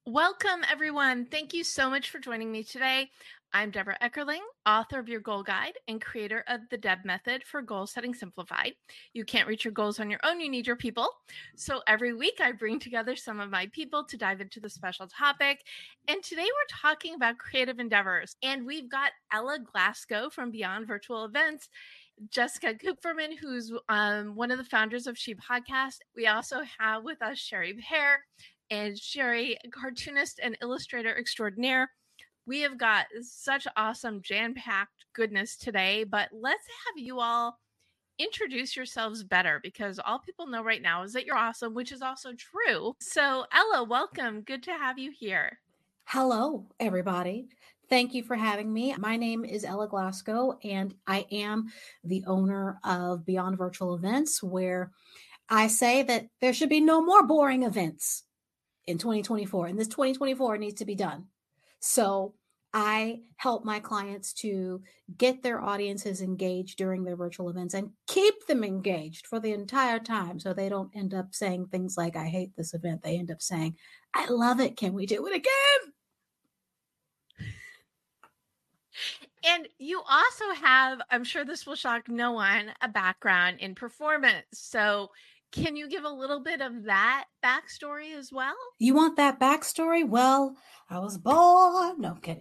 Welcome, everyone. Thank you so much for joining me today. I'm Deborah Eckerling, author of Your Goal Guide and creator of the Deb Method for Goal Setting Simplified. You can't reach your goals on your own, you need your people. So every week I bring together some of my people to dive into the special topic. And today we're talking about creative endeavors. And we've got Ella Glasgow from Beyond Virtual Events, Jessica Kupferman, who's one of the founders of She Podcast. We also have with us Sherry Pear, and Sherry, cartoonist and illustrator extraordinaire. We have got such awesome jam-packed goodness today, but let's have you all introduce yourselves better, because all people know right now is that you're awesome, which is also true. So Ella, welcome. Good to have you here. Hello, everybody. Thank you for having me. My name is Ella Glasgow, and I am the owner of Beyond Virtual Events, where I say that there should be no more boring events in 2024, and this 2024 needs to be done. So I help my clients to get their audiences engaged during their virtual events and keep them engaged for the entire time, so they don't end up saying things like, I hate this event. They end up saying, I love it. Can we do it again? And you also have, I'm sure this will shock no one, a background in performance. So can you give a little bit of that backstory as well? You want that backstory? Well, I was born. No, I'm kidding.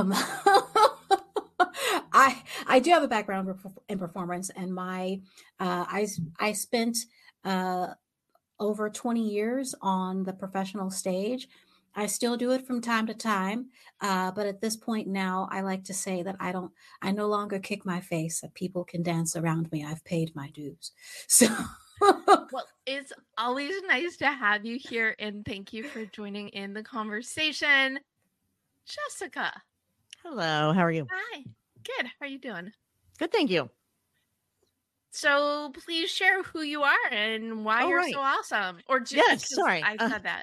I do have a background in performance, and I spent over 20 years on the professional stage. I still do it from time to time, but at this point now, I like to say that I no longer kick my face. That people can dance around me. I've paid my dues. So. Well, it's always nice to have you here, and thank you for joining in the conversation. Jessica. Hello, how are you? Hi. Good. How are you doing? Good, thank you. So please share who you are and why you're so awesome. Or just yes, sorry. I said that.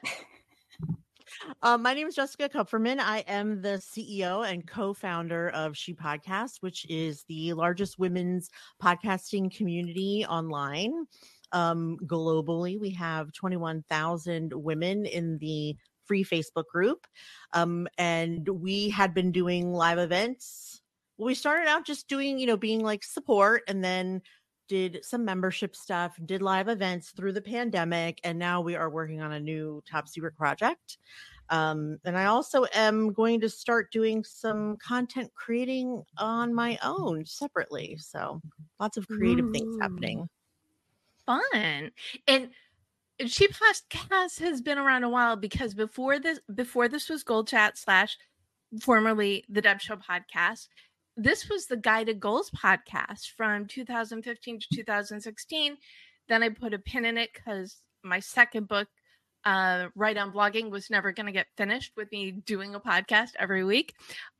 My name is Jessica Kupferman. I am the CEO and co-founder of She Podcast, which is the largest women's podcasting community online. Globally, we have 21,000 women in the free Facebook group. And we had been doing live events. We started out just doing, being like support, and then did some membership stuff, did live events through the pandemic, and now we are working on a new top secret project. And I also am going to start doing some content creating on my own separately. So lots of creative things happening. Fun. And She Podcast has been around a while, because before this was Goal Chat / formerly the Deb Show podcast, this was the Guided Goals podcast from 2015 to 2016. Then I put a pin in it because my second book, Write on Blogging, was never going to get finished with me doing a podcast every week.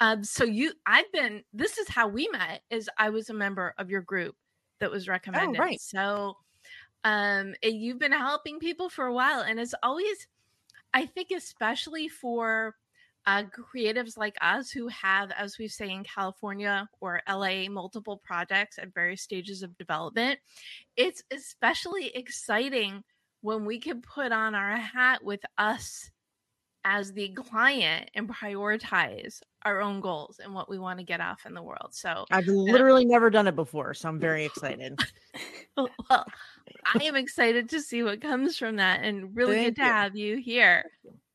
This is how we met, is I was a member of your group that was recommended. Oh, right. So you've been helping people for a while, and it's always, I think, especially for creatives like us who have, as we say in California or LA, multiple projects at various stages of development, it's especially exciting when we can put on our hat with us as the client and prioritize our own goals and what we want to get off in the world. So I've literally never done it before, so I'm very excited. Well, I am excited to see what comes from that, and really good to have you here.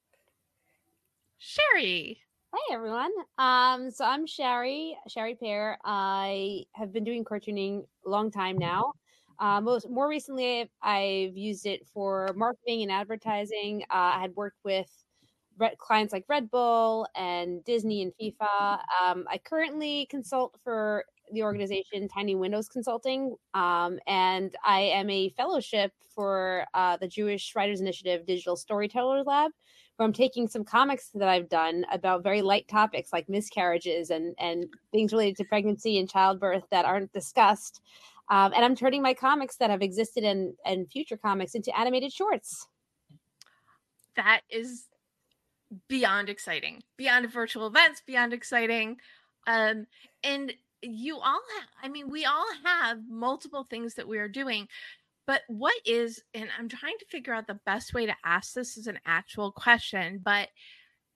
Sherry. Hey everyone. So I'm Sherry Pear. I have been doing cartooning a long time now. More recently, I've used it for marketing and advertising. I had worked with clients like Red Bull and Disney and FIFA. I currently consult for the organization Tiny Windows Consulting, and I am a fellowship for the Jewish Writers Initiative Digital Storytellers Lab, where I'm taking some comics that I've done about very light topics like miscarriages and things related to pregnancy and childbirth that aren't discussed. And I'm turning my comics that have existed and future comics into animated shorts. That is beyond exciting, beyond virtual events, beyond exciting. And you all we all have multiple things that we are doing. But what is, and I'm trying to figure out the best way to ask this as an actual question, but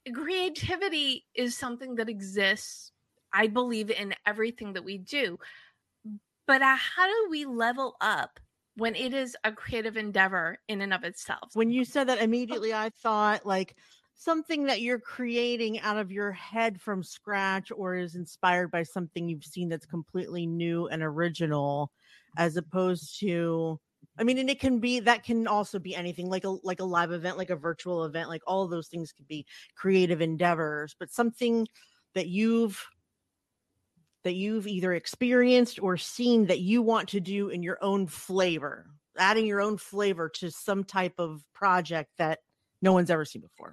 creativity is something that exists, I believe, in everything that we do. But how do we level up when it is a creative endeavor in and of itself? When you said that, immediately I thought like something that you're creating out of your head from scratch or is inspired by something you've seen that's completely new and original, as opposed to, I mean, and it can be, that can also be anything, like a live event, like a virtual event, like all of those things could be creative endeavors, but something that you've either experienced or seen that you want to do in your own flavor, adding your own flavor to some type of project that no one's ever seen before.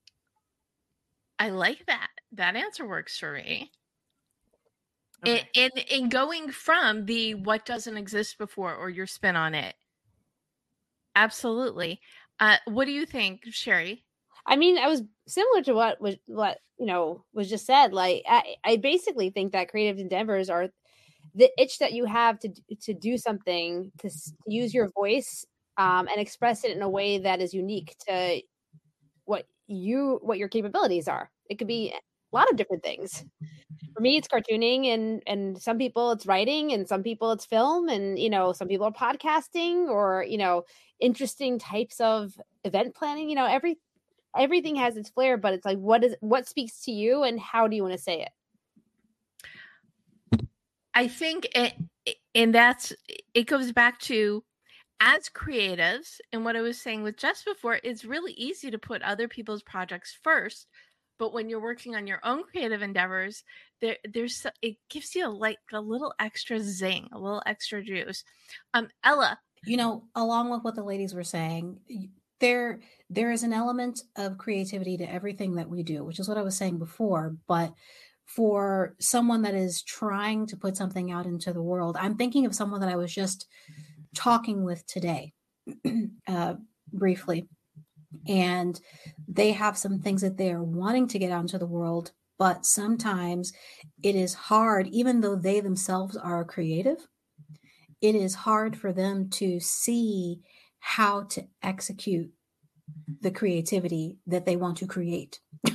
I like that. That answer works for me. Okay. In going from the what doesn't exist before or your spin on it. Absolutely. What do you think, Sherry? I mean, I was similar to what was just said. Like, I basically think that creative endeavors are the itch that you have to do something, to use your voice and express it in a way that is unique to what your capabilities are. It could be a lot of different things. For me, it's cartooning, and some people it's writing, and some people it's film, and some people are podcasting, or interesting types of event planning. Everything has its flair, but it's like, what speaks to you, and how do you want to say it? I think it goes back to, as creatives, and what I was saying with Jess before, it's really easy to put other people's projects first, but when you're working on your own creative endeavors, it gives you a little extra zing, a little extra juice. Ella, along with what the ladies were saying, there is an element of creativity to everything that we do, which is what I was saying before. But for someone that is trying to put something out into the world, I'm thinking of someone that I was just talking with today, briefly, and they have some things that they are wanting to get out into the world, but sometimes it is hard, even though they themselves are creative, it is hard for them to see how to execute the creativity that they want to create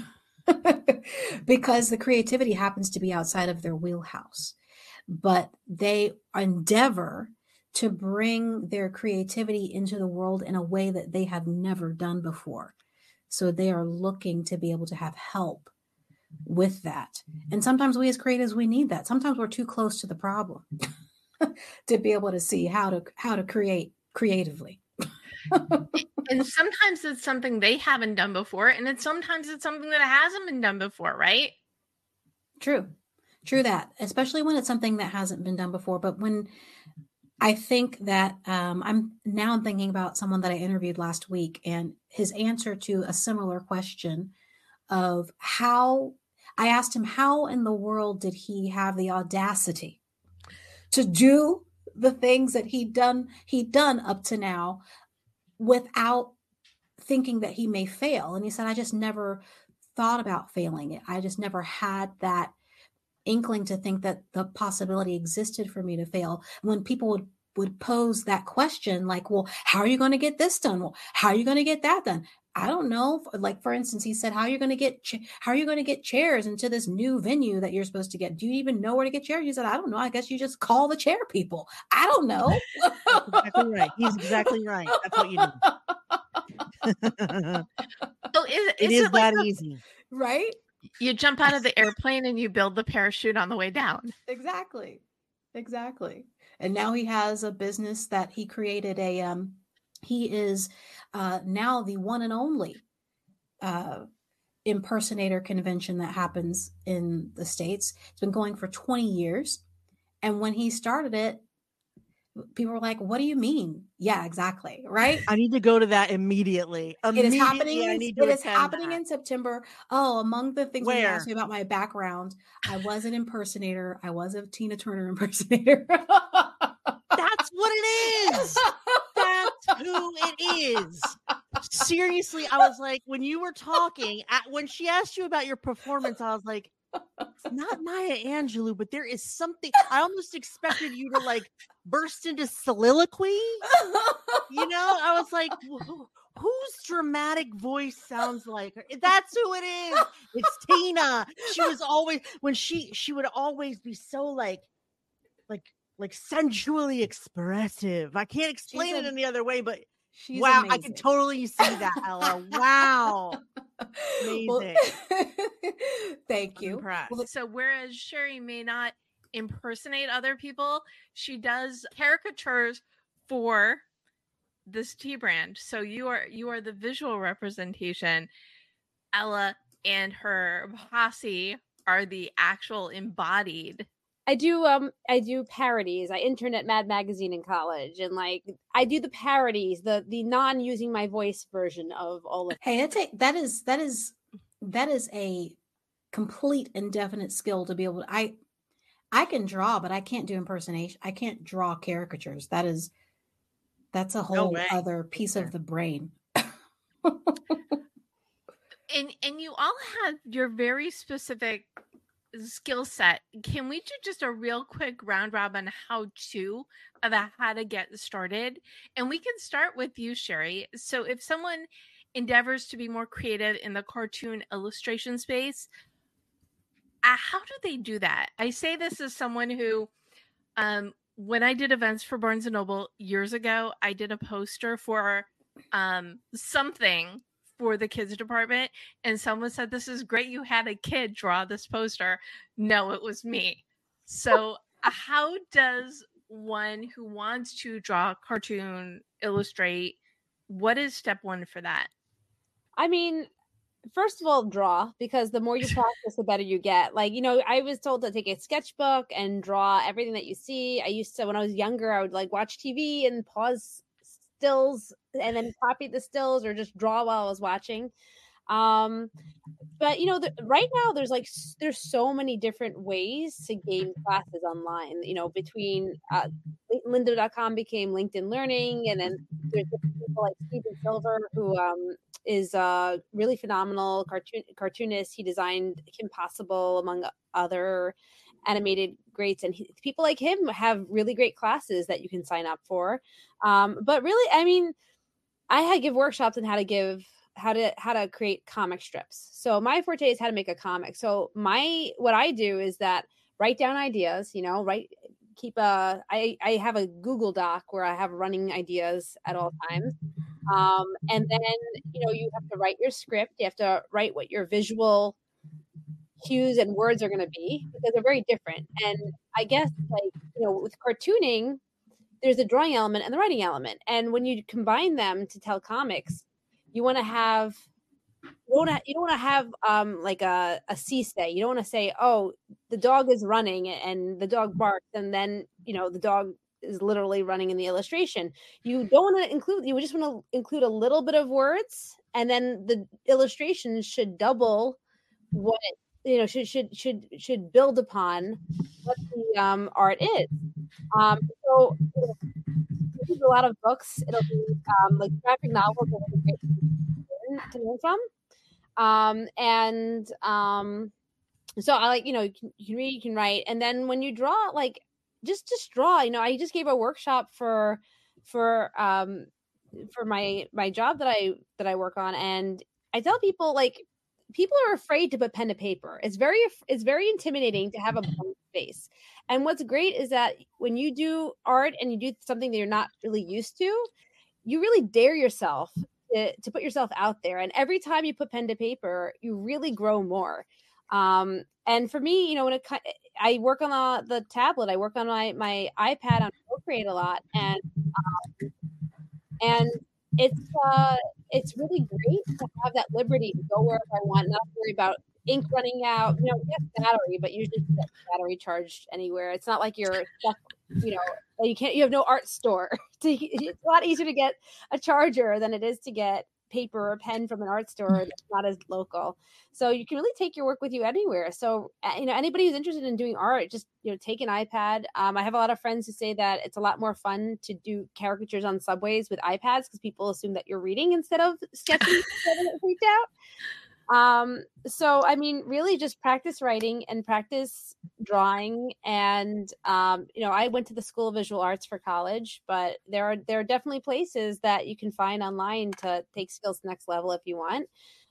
because the creativity happens to be outside of their wheelhouse, but they endeavor to bring their creativity into the world in a way that they have never done before. So they are looking to be able to have help with that. And sometimes we as creatives, we need that. Sometimes we're too close to the problem to be able to see how to create creatively. And sometimes it's something they haven't done before, and sometimes it's something that hasn't been done before, right? True that, especially when it's something that hasn't been done before. But when I think that I'm thinking about someone that I interviewed last week, and his answer to a similar question of how I asked him, how in the world did he have the audacity to do the things that he'd done up to now without thinking that he may fail. And he said, I just never thought about failing. I just never had that inkling to think that the possibility existed for me to fail. When people would pose that question, like, well, how are you going to get this done? Well, how are you going to get that done? I don't know. Like, for instance, he said, how are you going to get chairs into this new venue that you're supposed to get? Do you even know where to get chairs? He said, I don't know. I guess you just call the chair people. I don't know. That's exactly right. He's exactly right. That's what you do. So it is that easy, right? You jump out of the airplane and you build the parachute on the way down. Exactly. And now he has a business that he created. He is now the one and only impersonator convention that happens in the States. It's been going for 20 years. And when he started it, people were like, what do you mean? Yeah, exactly. Right. I need to go to that immediately. It is happening in September. Oh, among the things when you asked me about my background, I was an impersonator. I was a Tina Turner impersonator. That's what it is. That's who it is. Seriously, I was like, when you were talking, when she asked you about your performance, I was like, it's not Maya Angelou, but there is something. I almost expected you to like burst into soliloquy. I was like, whose dramatic voice sounds like her. That's who it is. It's Tina. She was always when she would always be so like sensually expressive. I can't explain it any other way, but she's wow, amazing. I can totally see that, Ella. Wow. Amazing. Well, thank you. Well, so whereas Sherry may not impersonate other people, she does caricatures for this tea brand. So you are the visual representation. Ella and her posse are the actual embodied. I do parodies. I interned at Mad Magazine in college, and like I do the parodies, the non-using my voice version of all of. Hey, that is a complete and definite skill to be able to. I can draw, but I can't do impersonation. I can't draw caricatures. That's a whole other piece of the brain. And you all have your very specific skill set. Can we do just a real quick round robin how to get started? And we can start with you, Sherry. So if someone endeavors to be more creative in the cartoon illustration space, how do they do that? I say this as someone who, when I did events for Barnes & Noble years ago, I did a poster for something for the kids department, and someone said, "This is great, you had a kid draw this poster." No, it was me. So how does one who wants to draw, cartoon, illustrate, what is step one for that? I mean, first of all, draw, because the more you practice, the better you get. Like, I was told to take a sketchbook and draw everything that you see. I used to, when I was younger, I would like watch TV and pause stills and then copy the stills or just draw while I was watching. But right now there's so many different ways to gain classes online. Between lynda.com became LinkedIn Learning, and then there's people like Steven Silver, who is a really phenomenal cartoonist. He designed Kim Possible, among other animated greats, and people like him have really great classes that you can sign up for. But really, I mean, I give workshops on how to create comic strips. So my forte is how to make a comic. So what I do is that write down ideas, I have a Google Doc where I have running ideas at all times. And then, you have to write your script. You have to write what your visual cues and words are going to be, because they're very different. And I guess with cartooning, there's a drawing element and the writing element. And when you combine them to tell comics, you want to have, you don't want to have like a say. You don't want to say, oh, the dog is running and the dog barks, and then the dog is literally running in the illustration. You don't want to include. You just want to include a little bit of words, and then the illustration should double what should build upon what the art is. So there's a lot of books. It'll be like graphic novels are really great to learn from. So I like, you can read, you can write. And then when you draw, like just draw, I just gave a workshop for my job that I work on. And I tell people, like, people are afraid to put pen to paper. It's very intimidating to have a blank space. And what's great is that when you do art and you do something that you're not really used to, you really dare yourself to put yourself out there. And every time you put pen to paper, you really grow more. And for me, when I work on the tablet, I work on my iPad on Procreate a lot, and it's really great to have that liberty to go wherever I want, not worry about ink running out. Yes, battery, but usually you get battery charged anywhere. It's not like you're stuck, you have no art store. It's a lot easier to get a charger than it is to get paper or pen from an art store that's not as local. So you can really take your work with you anywhere. So anybody who's interested in doing art, just take an iPad. I have a lot of friends who say that it's a lot more fun to do caricatures on subways with iPads, because people assume that you're reading instead of sketching. Freaked out. So I mean, really just practice writing and practice drawing, and I went to the School of Visual Arts for college, but there are definitely places that you can find online to take skills to the next level if you want.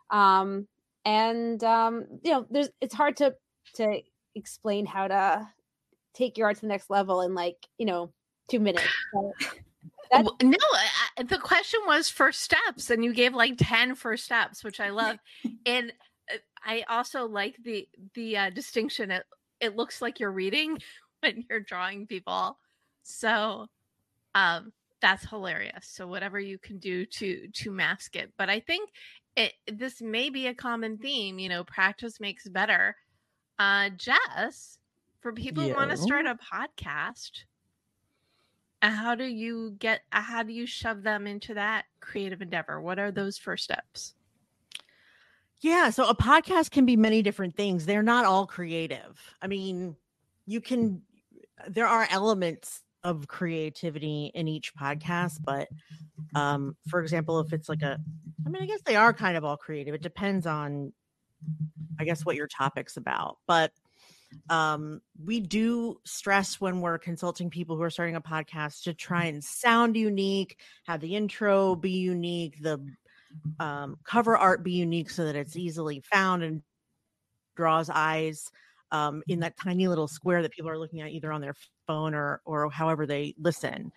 It's hard to explain how to take your art to the next level in 2 minutes. No, the question was first steps, and you gave like 10 first steps, which I love. And I also like the distinction. It looks like you're reading when you're drawing people. So that's hilarious. So whatever you can do to mask it. But I think this may be a common theme, practice makes better. Jess, for people who want to start a podcast, how do you shove them into that creative endeavor? What are those first steps? Yeah, so a podcast can be many different things. They're not all creative. I mean, there are elements of creativity in each podcast, but for example, if it's I guess they are kind of all creative. It depends on, I guess, what your topic's about. But we do stress when we're consulting people who are starting a podcast to try and sound unique, have the intro be unique, the cover art be unique so that it's easily found and draws eyes in that tiny little square that people are looking at either on their phone or however they listen.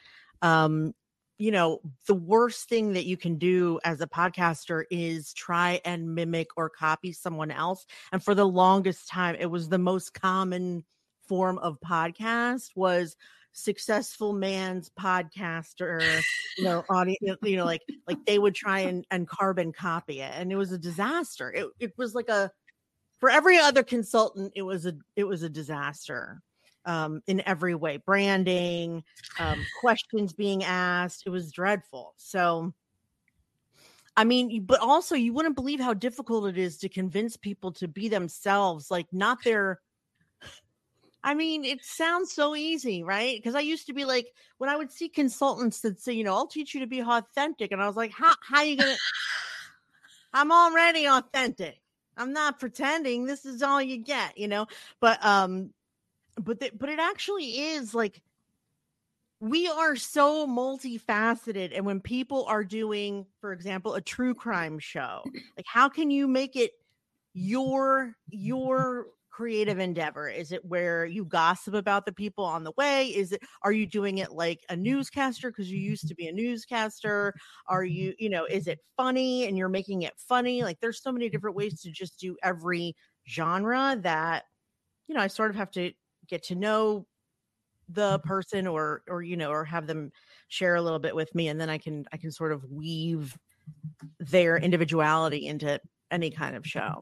The worst thing that you can do as a podcaster is try and mimic or copy someone else. And for the longest time, it was the most common form of podcast was successful man's podcaster, audience, like they would try and carbon copy it. And it was a disaster. It was for every other consultant, it was a disaster. In every way, branding, questions being asked, it was dreadful. So, I mean, but also you wouldn't believe how difficult it is to convince people to be themselves, not their. I mean, it sounds so easy, right? Because I used to be when I would see consultants that say, I'll teach you to be authentic. And I was like, how are you going to, I'm already authentic. I'm not pretending. This is all you get, but it actually is we are so multifaceted. And when people are doing, for example, a true crime show, how can you make it your creative endeavor? Is it where you gossip about the people on the way? Are you doing it like a newscaster because you used to be a newscaster? Are you, is it funny and you're making it funny? There's so many different ways to just do every genre that, I sort of have to get to know the person or have them share a little bit with me. And then I can sort of weave their individuality into any kind of show.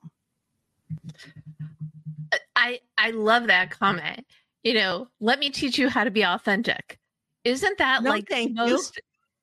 I love that comment. Let me teach you how to be authentic. Isn't that the most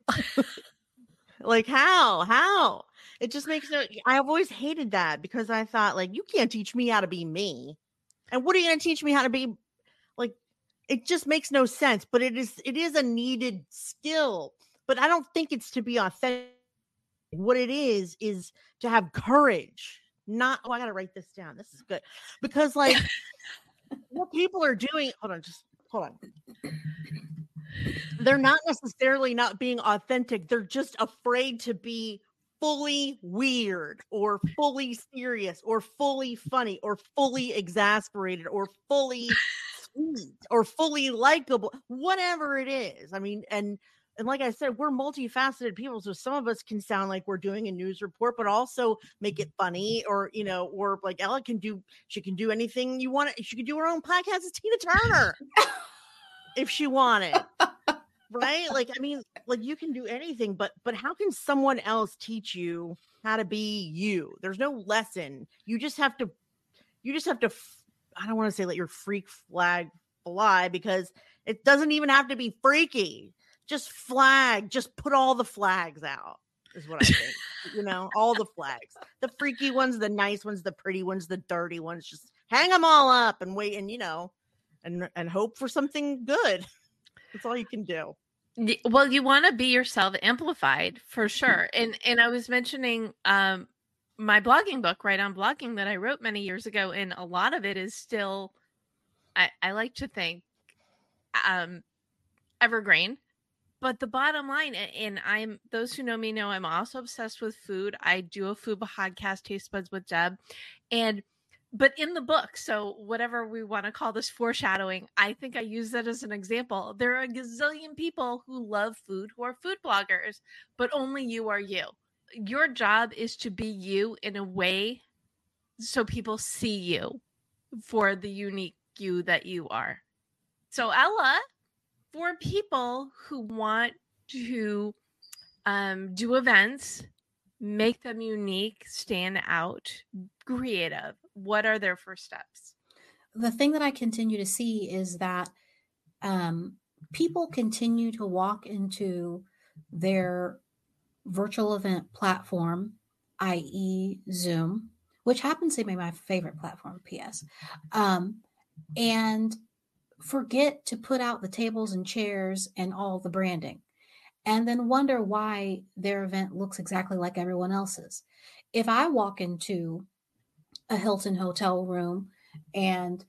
how? It just makes I've always hated that because I thought you can't teach me how to be me. And what are you going to teach me how to be? It just makes no sense, but it is a needed skill, but I don't think it's to be authentic. What it is to have courage. I got to write this down. This is good because what people are doing, hold on. They're not necessarily not being authentic. They're just afraid to be fully weird or fully serious or fully funny or fully exasperated or fully sweet or fully likable, whatever it is. I mean, and like I said, we're multifaceted people. So some of us can sound like we're doing a news report, but also make it funny or, or like Ella she can do anything you want. She could do her own podcast as Tina Turner if she wanted. Right? You can do anything, but how can someone else teach you how to be you? There's no lesson. You just have to, I don't want to say let your freak flag fly because it doesn't even have to be freaky. Just put all the flags out is what I think. All the flags, the freaky ones, the nice ones, the pretty ones, the dirty ones, just hang them all up and wait and hope for something good. That's all you can do. Well, you want to be yourself amplified for sure. And I was mentioning my blogging book, Right on Blogging, that I wrote many years ago. And a lot of it is still I like to think evergreen. But the bottom line, and those who know me know I'm also obsessed with food. I do a food podcast, Taste Buds with Deb. But in the book, so whatever we want to call this foreshadowing, I think I use that as an example. There are a gazillion people who love food, who are food bloggers, but only you are you. Your job is to be you in a way so people see you for the unique you that you are. So Ella, for people who want to do events, make them unique, stand out, creative, what are their first steps? The thing that I continue to see is that people continue to walk into their virtual event platform, i.e. Zoom, which happens to be my favorite platform, PS, and forget to put out the tables and chairs and all the branding, and then wonder why their event looks exactly like everyone else's. If I walk into a Hilton hotel room and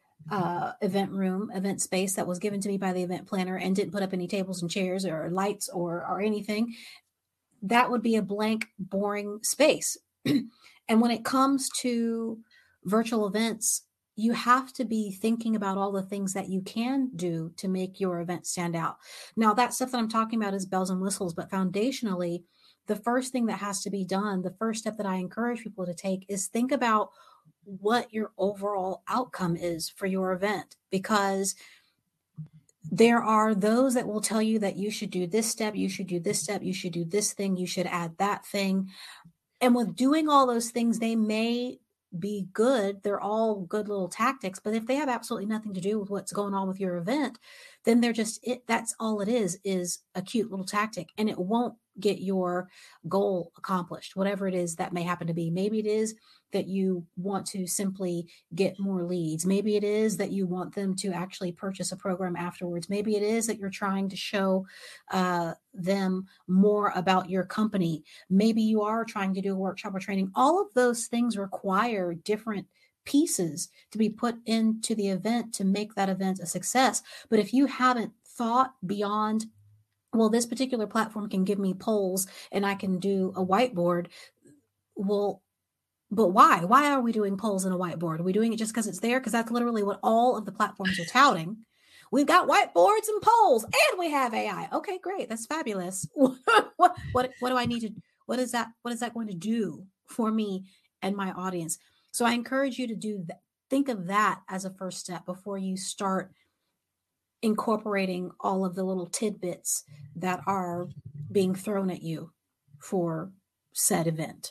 event space that was given to me by the event planner and didn't put up any tables and chairs or lights or anything, that would be a blank, boring space. And when it comes to virtual events, you have to be thinking about all the things that you can do to make your event stand out. Now, that stuff that I'm talking about is bells and whistles, but foundationally, the first thing that has to be done, the first step that I encourage people to take is think about what your overall outcome is for your event, because there are those that will tell you that you should do this step, you should do this step, you should do this thing, you should add that thing. And with doing all those things, they may be good. They're all good little tactics, but if they have absolutely nothing to do with what's going on with your event, then they're just that's all it is a cute little tactic, and it won't get your goal accomplished, whatever it is that may happen to be. Maybe it is that you want to simply get more leads. Maybe it is that you want them to actually purchase a program afterwards. Maybe it is that you're trying to show them more about your company. Maybe you are trying to do a workshop or training. All of those things require different pieces to be put into the event to make that event a success. But if you haven't thought beyond, well, this particular platform can give me polls and I can do a whiteboard. Well, but why? Why are we doing polls and a whiteboard? Are we doing it just because it's there? Because that's literally what all of the platforms are touting. We've got whiteboards and polls and we have AI. Okay, great. That's fabulous. What do I need to, what is that going to do for me and my audience? So I encourage you to do that. Think of that as a first step before you start incorporating all of the little tidbits that are being thrown at you for said event.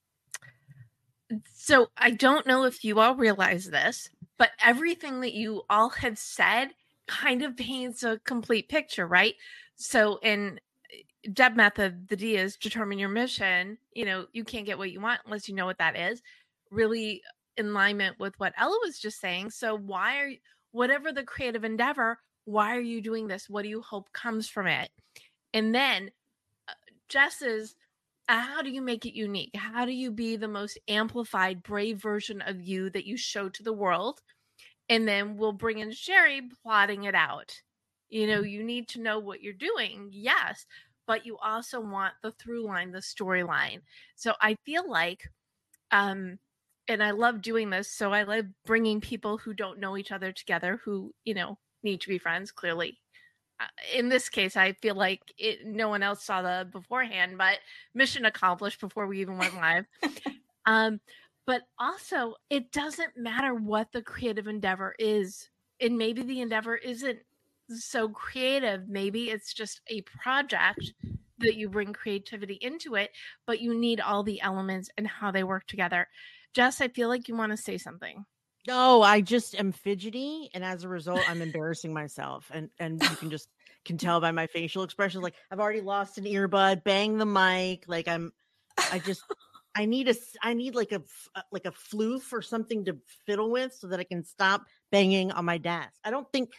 So I don't know if you all realize this, but everything that you all have said kind of paints a complete picture, right? So in Deb Method, the D is determine your mission. You can't get what you want unless you know what that is. Really in alignment with what Ella was just saying. So whatever the creative endeavor, why are you doing this? What do you hope comes from it? And then Jess's, how do you make it unique? How do you be the most amplified, brave version of you that you show to the world? And then we'll bring in Sherry plotting it out. You need to know what you're doing, yes, but you also want the through line, the storyline. So I feel like, and I love doing this, so I love bringing people who don't know each other together, who, need to be friends, clearly. In this case, I feel like no one else saw the beforehand, but mission accomplished before we even went live. But also, it doesn't matter what the creative endeavor is. And maybe the endeavor isn't so creative. Maybe it's just a project that you bring creativity into it, but you need all the elements and how they work together. Jess, I feel like you want to say something. No, I just am fidgety, and as a result, I'm embarrassing myself. And you can tell by my facial expressions, like I've already lost an earbud, bang the mic, like I need like a floof or something to fiddle with so that I can stop banging on my desk. I don't think,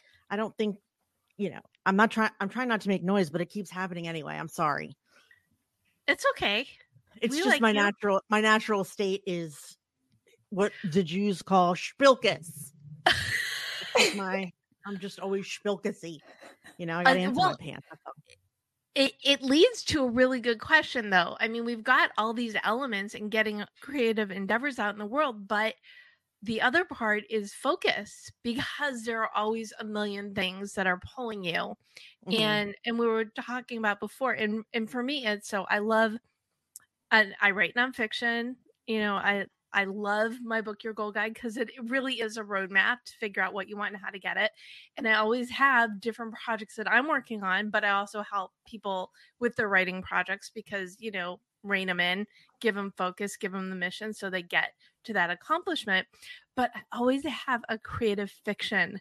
I'm trying not to make noise, but it keeps happening anyway. I'm sorry. It's okay. It's just my natural state is what the Jews call spilkus. I'm just always schmilkissy. I got to answer my pants. It leads to a really good question, though. I mean, we've got all these elements in getting creative endeavors out in the world, but the other part is focus, because there are always a million things that are pulling you. And we were talking about before, and for me, it's so I write nonfiction. I love my book, Your Goal Guide, because it really is a roadmap to figure out what you want and how to get it. And I always have different projects that I'm working on, but I also help people with their writing projects because, rein them in, give them focus, give them the mission so they get to that accomplishment. But I always have a creative fiction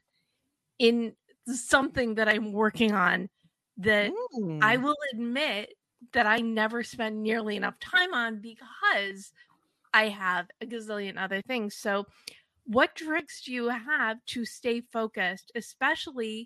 in something that I'm working on that I will admit that I never spend nearly enough time on because I have a gazillion other things. So what tricks do you have to stay focused, especially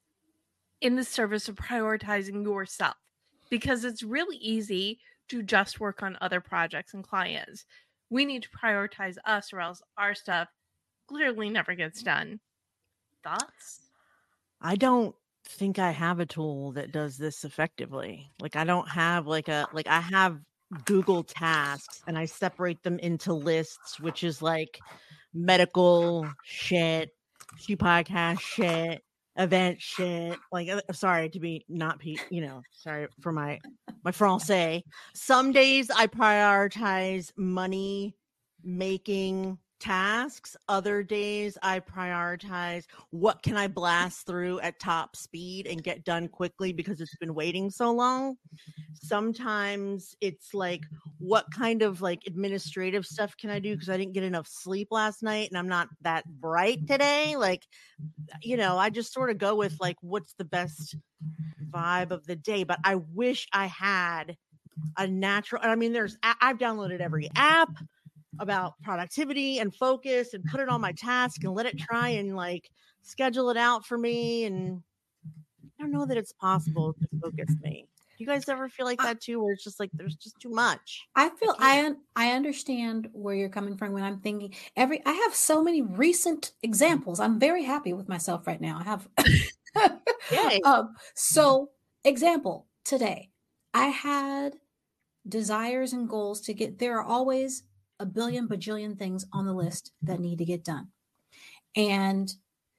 in the service of prioritizing yourself? Because it's really easy to just work on other projects and clients. We need to prioritize us, or else our stuff clearly never gets done. Thoughts? I don't think I have a tool that does this effectively. Like I don't have I have Google Tasks and I separate them into lists, which is like medical shit, She Podcast shit, event shit. Like, sorry to be not, sorry for my Francais. Some days I prioritize money making tasks. Other days I prioritize what can I blast through at top speed and get done quickly because it's been waiting so long. Sometimes it's like, what kind of like administrative stuff can I do because I didn't get enough sleep last night and I'm not that bright today. Like, I just sort of go with like, what's the best vibe of the day. But I wish I had a natural, I mean, I've downloaded every app about productivity and focus and put it on my task and let it try and like schedule it out for me. And I don't know that it's possible to focus me. Do you guys ever feel like that too, where it's just like there's just too much? I feel I understand where you're coming from when I'm thinking I have so many recent examples. I'm very happy with myself right now. I have Yay. So example today, I had desires and goals to get. There are always a billion bajillion things on the list that need to get done. And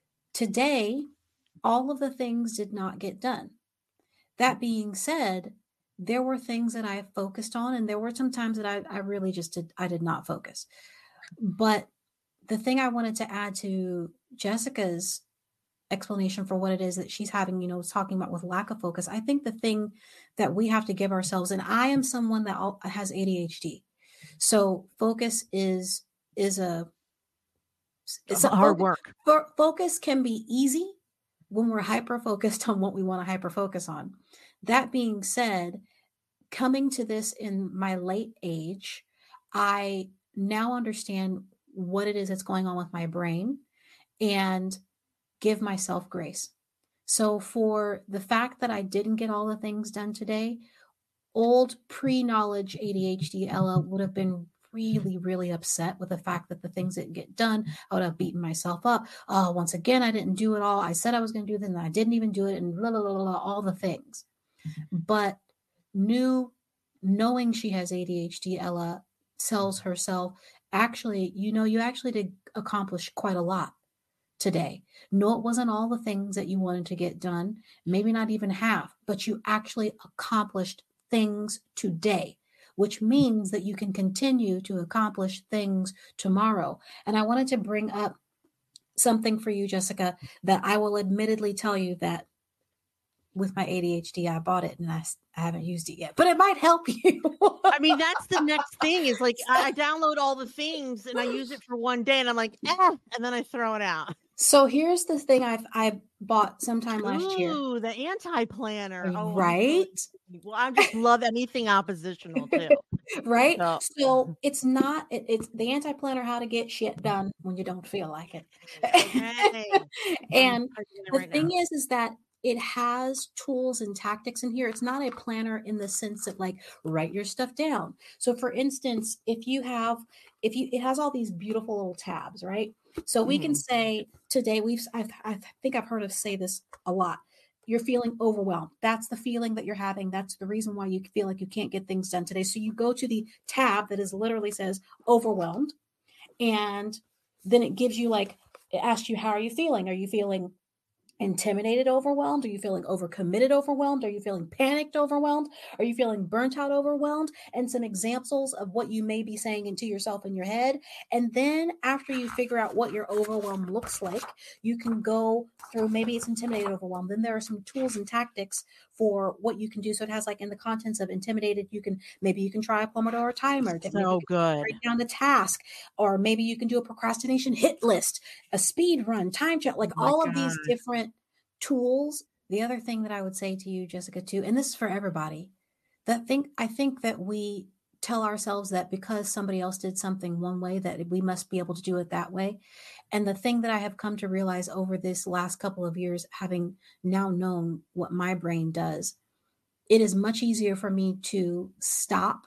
today, all of the things did not get done. That being said, there were things that I focused on, and there were some times that I really just did not focus. But the thing I wanted to add to Jessica's explanation for what it is that she's having, talking about with lack of focus, I think the thing that we have to give ourselves, and I am someone that has ADHD. So focus is hard work. Focus can be easy when we're hyper focused on what we want to hyper focus on. That being said, coming to this in my late age, I now understand what it is that's going on with my brain and give myself grace. So for the fact that I didn't get all the things done today, old pre-knowledge ADHD Ella would have been really, really upset with the fact that the things didn't get done. I would have beaten myself up. Once again, I didn't do it all. I said I was going to do it, and I didn't even do it, and blah, blah, blah, blah, all the things. But knowing she has ADHD, Ella tells herself, actually, you actually did accomplish quite a lot today. No, it wasn't all the things that you wanted to get done, maybe not even half, but you actually accomplished things today, which means that you can continue to accomplish things tomorrow. And I wanted to bring up something for you, Jessica, that I will admittedly tell you that with my ADHD, I bought it and I haven't used it yet, but it might help you. I mean, that's the next thing is like, I download all the things and I use it for one day and I'm like, and then I throw it out. So here's the thing I bought sometime last year. Ooh, the anti-planner. Oh, right. Well, I just love anything oppositional too. Right. So it's not, it's the anti-planner, how to get shit done when you don't feel like it. Okay. And the thing is that it has tools and tactics in here. It's not a planner in the sense that like write your stuff down. So for instance, it has all these beautiful little tabs, right? So we can say today, I think I've heard us say this a lot. You're feeling overwhelmed. That's the feeling that you're having. That's the reason why you feel like you can't get things done today. So you go to the tab that is literally says overwhelmed. And then it gives you it asks you, how are you feeling? Are you feeling intimidated, overwhelmed? Are you feeling overcommitted, overwhelmed? Are you feeling panicked, overwhelmed? Are you feeling burnt out, overwhelmed? And some examples of what you may be saying into yourself in your head. And then after you figure out what your overwhelm looks like, you can go through, maybe it's intimidated, overwhelmed. Then there are some tools and tactics for what you can do. So it has in the contents of intimidated, you can try a Pomodoro timer. So good. Break down the task, or maybe you can do a procrastination hit list, a speed run, time check, all of these different tools. The other thing that I would say to you, Jessica, too, and this is for everybody, I think that we tell ourselves that because somebody else did something one way, that we must be able to do it that way. And the thing that I have come to realize over this last couple of years, having now known what my brain does, it is much easier for me to stop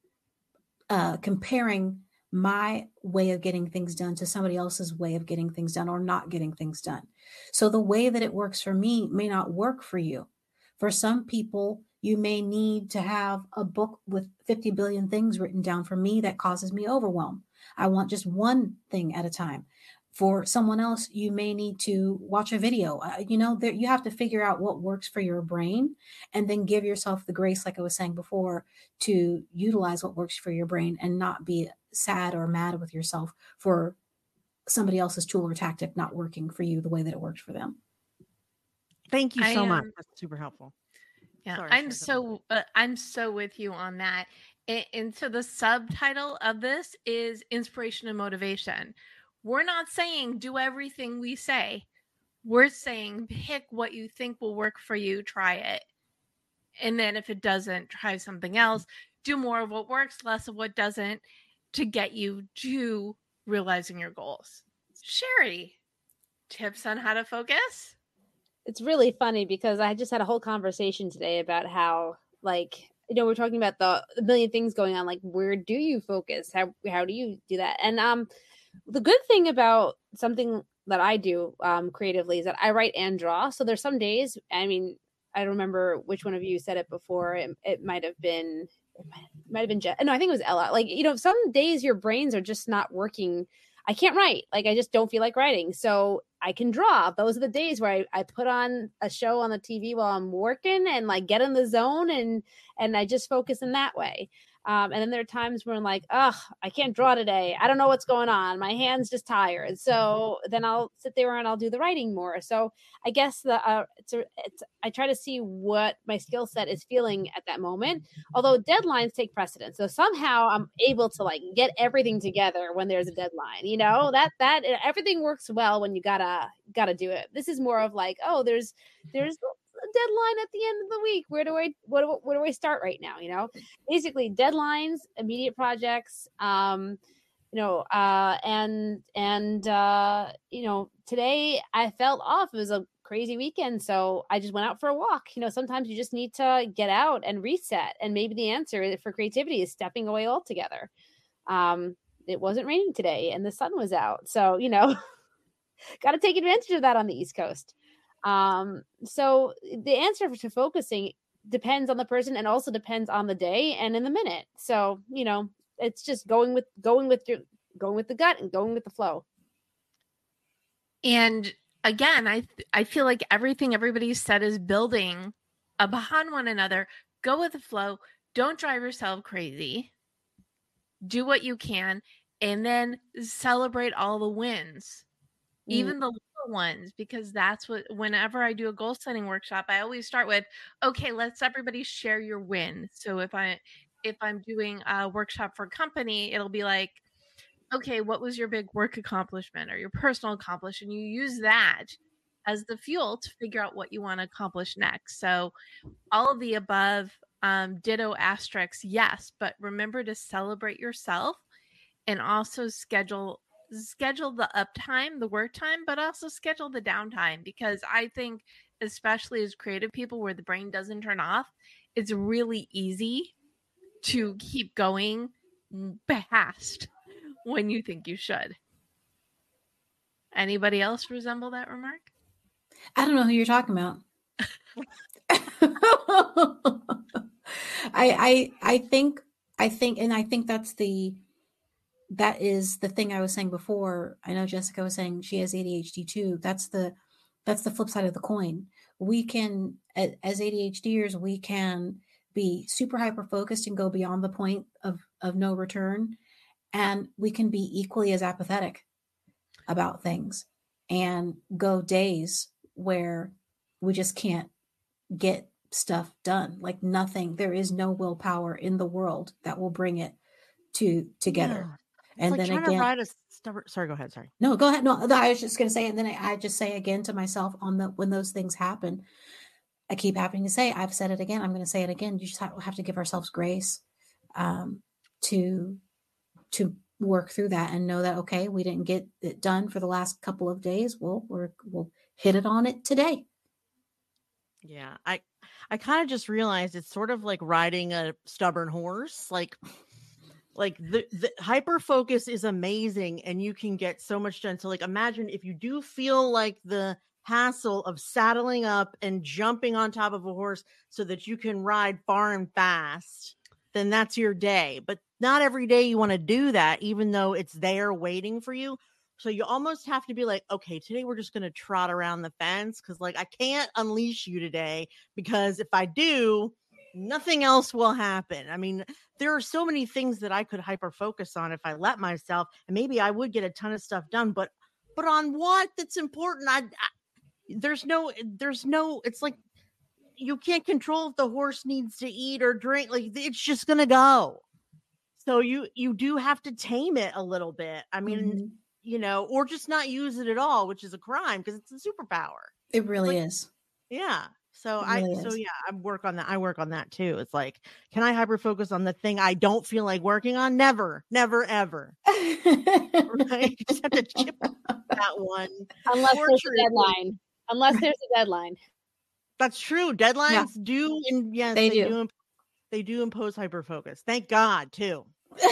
comparing my way of getting things done to somebody else's way of getting things done or not getting things done. So the way that it works for me may not work for you. For some people, you may need to have a book with 50 billion things written down. For me, that causes me overwhelm. I want just one thing at a time. For someone else, you may need to watch a video. You have to figure out what works for your brain and then give yourself the grace, like I was saying before, to utilize what works for your brain and not be sad or mad with yourself for somebody else's tool or tactic not working for you the way that it worked for them. Thank you so much. That's super helpful. Yeah, sorry, I'm so with you on that. And so the subtitle of this is inspiration and motivation. We're not saying do everything we say. We're saying pick what you think will work for you, try it. And then if it doesn't, try something else. Do more of what works, less of what doesn't, to get you to realizing your goals. Sherry, tips on how to focus? It's really funny because I just had a whole conversation today about how, we're talking about the million things going on. Where do you focus? How do you do that? And the good thing about something that I do creatively is that I write and draw. So there's some days, I don't remember which one of you said it before. It might have been Jen. No, I think it was Ella. Some days your brains are just not working. I can't write. I just don't feel like writing. So I can draw. Those are the days where I put on a show on the TV while I'm working and get in the zone and I just focus in that way. And then there are times where I'm I can't draw today. I don't know what's going on. My hand's just tired. So then I'll sit there and I'll do the writing more. So I guess I try to see what my skill set is feeling at that moment. Although deadlines take precedence. So somehow I'm able to get everything together when there's a deadline. That everything works well when you gotta do it. This is more of there's a deadline at the end of the week. Where do I start right now? Basically deadlines, immediate projects, today I felt off. It was a crazy weekend, so I just went out for a walk. Sometimes you just need to get out and reset, and maybe the answer for creativity is stepping away altogether. It wasn't raining today and the sun was out, so got to take advantage of that on the East Coast. So the answer to focusing depends on the person and also depends on the day and in the minute. So, it's just going with the gut and going with the flow. And again, I feel like everything everybody said is building upon one another. Go with the flow. Don't drive yourself crazy. Do what you can, and then celebrate all the wins. Even the little ones, because that's what, whenever I do a goal setting workshop, I always start with, okay, let's everybody share your win. So if I'm doing a workshop for a company, it'll be okay, what was your big work accomplishment or your personal accomplishment? And you use that as the fuel to figure out what you want to accomplish next. So all of the above, ditto asterisks, yes, but remember to celebrate yourself and also schedule the uptime, the work time, but also schedule the downtime, because I think, especially as creative people where the brain doesn't turn off, it's really easy to keep going past when you think you should. Anybody else resemble that remark? I don't know who you're talking about. I think that is the thing I was saying before. I know Jessica was saying she has ADHD too. That's the flip side of the coin. We can, as ADHDers, we can be super hyper focused and go beyond the point of no return, and we can be equally as apathetic about things and go days where we just can't get stuff done. Like nothing, there is no willpower in the world that will bring it together. Yeah. And like then trying again, to ride a stubborn. Sorry, go ahead. Sorry. No, go ahead. No, I was just going to say, and then I just say again to myself when those things happen, I keep having to say, I've said it again. I'm going to say it again. You just have to give ourselves grace to work through that and know that, okay, we didn't get it done for the last couple of days. We'll hit it on it today. Yeah. I kind of just realized it's sort of like riding a stubborn horse. Like the hyper focus is amazing and you can get so much done. So like imagine if you do feel like the hassle of saddling up and jumping on top of a horse so that you can ride far and fast, then that's your day. But not every day you want to do that, even though it's there waiting for you. So you almost have to be like, okay, today we're just going to trot around the fence because like I can't unleash you today, because if I do, nothing else will happen. I mean, there are so many things that I could hyper focus on if I let myself, and maybe I would get a ton of stuff done, but on what that's important? There's no, it's like you can't control if the horse needs to eat or drink. Like it's just going to go. So you do have to tame it a little bit. I mean, you know, or just not use it at all, which is a crime because it's a superpower. It really is. Yeah. So I work on that. I work on that too. It's like, can I hyper focus on the thing I don't feel like working on? Never, ever. Right? You just have to chip that one. Unless there's a deadline. Unless there's a deadline. That's true. Deadlines do, and yes, they do. They do impose hyper focus. Thank God, too.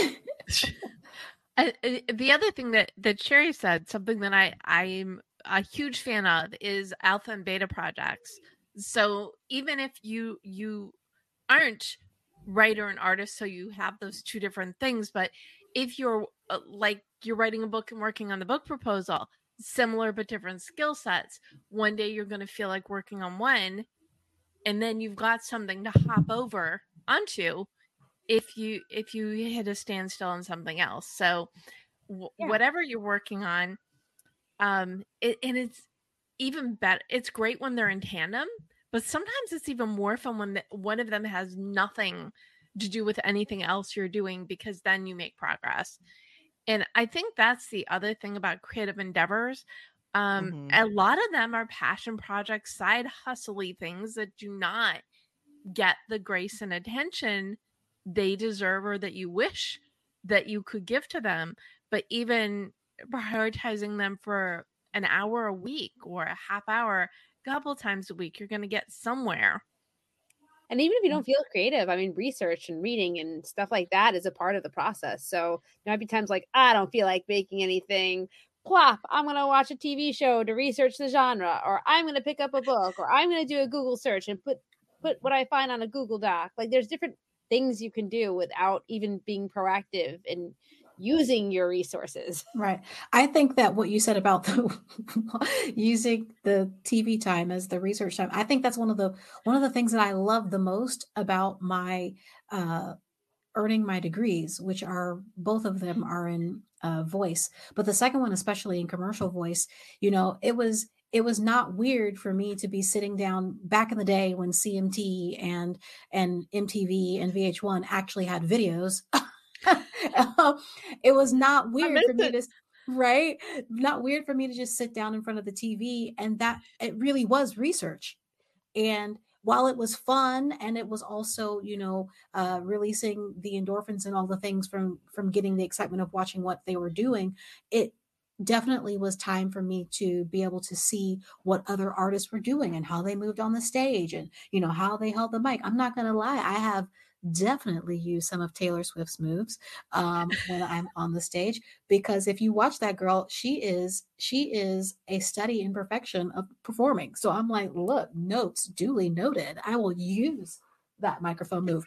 The other thing that Sherry said, something that I'm a huge fan of, is alpha and beta projects. So even if you aren't writer and artist, so you have those two different things, but if you're like you're writing a book and working on the book proposal, similar but different skill sets, one day you're going to feel like working on one, and then you've got something to hop over onto if you hit a standstill on something else. So whatever you're working on, and it's even better. It's great when they're in tandem, but sometimes it's even more fun when one of them has nothing to do with anything else you're doing, because then you make progress. And I think that's the other thing about creative endeavors. A lot of them are passion projects, side hustle-y things that do not get the grace and attention they deserve or that you wish that you could give to them. But even prioritizing them for an hour a week or a half hour a couple times a week, you're going to get somewhere. And even if you don't feel creative, I mean, research and reading and stuff like that is a part of the process. So there might be times like, I don't feel like making anything. Plop, I'm going to watch a TV show to research the genre, or I'm going to pick up a book, or I'm going to do a Google search and put what I find on a Google Doc. Like there's different things you can do without even being proactive and using your resources. Right. I think that what you said about using the TV time as the research time, I think that's one of the things that I love the most about my earning my degrees, which are both of them are in voice, but the second one, especially in commercial voice, you know, it was not weird for me to be sitting down back in the day when CMT and MTV and VH1 actually had videos. It was not weird for me to, right? Not weird for me to just sit down in front of the TV, and that it really was research. And while it was fun, and it was also, you know, releasing the endorphins and all the things from getting the excitement of watching what they were doing, it definitely was time for me to be able to see what other artists were doing and how they moved on the stage and, you know, how they held the mic. I'm not going to lie. I have definitely use some of Taylor Swift's moves when I'm on the stage, because if you watch that girl, she is a study in perfection of performing. So I'm like, look, notes duly noted. I will use that microphone move.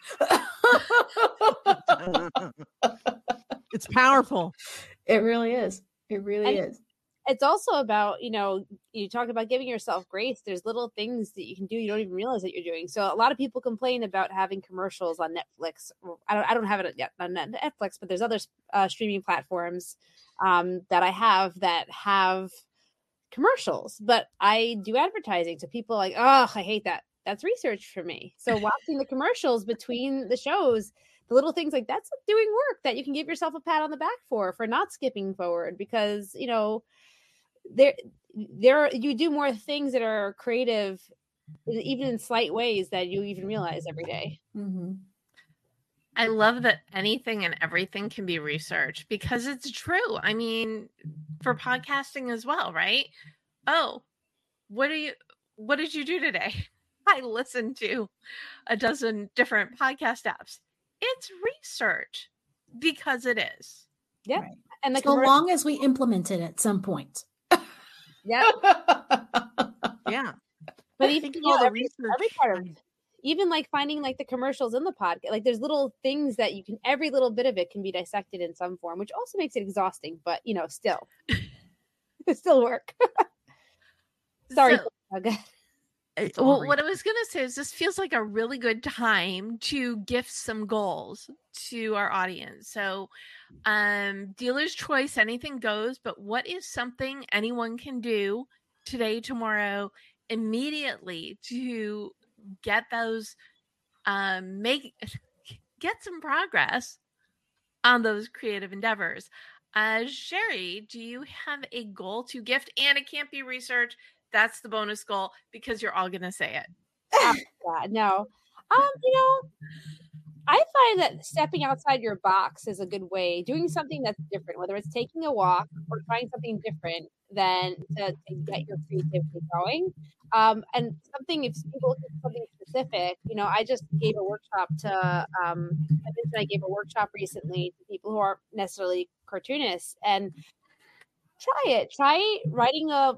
It's powerful. It really is. It really is. It's also about, you talk about giving yourself grace. There's little things that you can do you don't even realize that you're doing. So a lot of people complain about having commercials on Netflix. I don't have it yet on Netflix, but there's other streaming platforms that I have that have commercials. But I do advertising, so people are like, oh, I hate that. That's research for me. So watching the commercials between the shows, the little things like that's doing work that you can give yourself a pat on the back for not skipping forward, because there you do more things that are creative, even in slight ways, that you even realize every day. Mm-hmm. I love that anything and everything can be researched, because it's true. I mean, for podcasting as well, right? Oh, what did you do today? I listened to a dozen different podcast apps. It's research, because it is. Yeah. Right. And so long as we implement it at some point. Yeah. Yeah. But even every part of, even like finding like the commercials in the podcast, like there's little things that you can, every little bit of it can be dissected in some form, which also makes it exhausting, but still it still work. Sorry. Well, what I was going to say is this feels like a really good time to gift some goals to our audience. So dealer's choice, anything goes, but what is something anyone can do today, tomorrow, immediately to get those, get some progress on those creative endeavors? Sherry, do you have a goal to gift? And it can't be research. That's the bonus goal, because you're all going to say it. No. I find that stepping outside your box is a good way, doing something that's different, whether it's taking a walk or trying something different than to get your creativity going. And something, if people look at something specific, I just gave a workshop to, I gave a workshop recently to people who aren't necessarily cartoonists, and try writing a